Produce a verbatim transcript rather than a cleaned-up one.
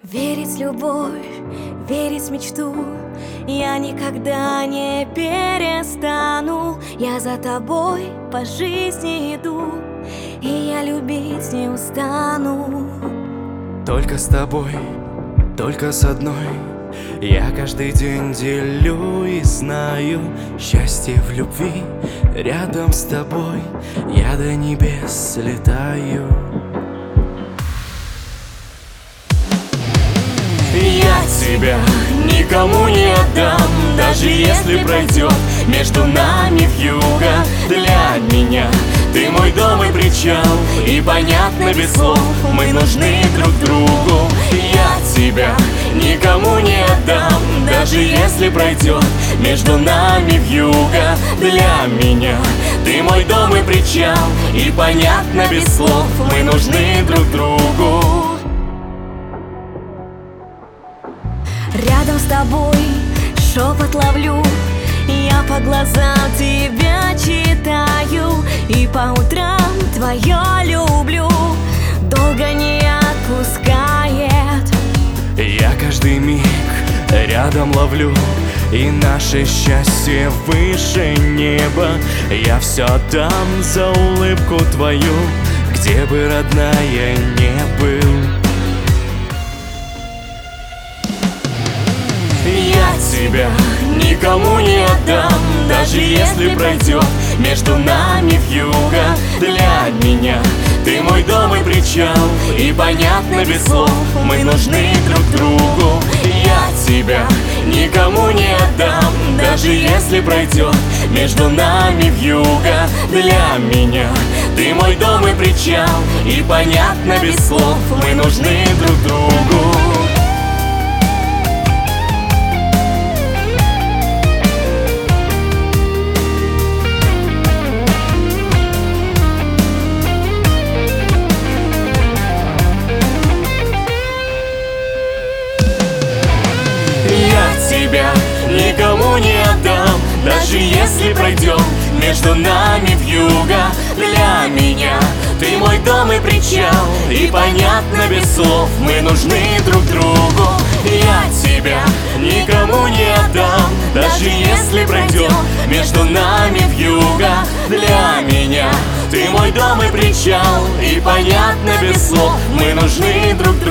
Верить в любовь, верить в мечту я никогда не перестану. Я за тобой по жизни иду, и я любить не устану. Только с тобой, только с одной я каждый день делю и знаю счастье в любви. Рядом с тобой я до небес летаю. Я тебя никому не отдам, даже если пройдет между нами вьюга. Для меня ты мой дом и причал, и понятно без слов мы нужны друг другу. Я тебя никому не отдам, даже если пройдет между нами вьюга. Для меня ты мой дом и причал, и понятно без слов мы нужны друг другу. Рядом с тобой шепот ловлю, я по глазам тебя читаю, и по утрам твое люблю долго не отпускает. Я каждый миг рядом ловлю, и наше счастье выше неба. Я все дам за улыбку твою, где бы, родная, не был. Я тебя никому не отдам, даже если пройдет между нами вьюга. Для меня ты мой дом и причал, и понятно без слов мы нужны друг другу. Я тебя никому не отдам, даже если пройдет между нами вьюга. Для меня ты мой дом и причал, и понятно без слов мы нужны друг другу. Тебя никому не отдам, даже если пройдем между нами вьюга. Для меня ты мой дом и причал, и понятно без слов мы нужны друг другу. Я тебя никому не отдам, даже если пройдем между нами вьюга. Для меня ты мой дом и причал, и понятно без слов мы нужны друг другу.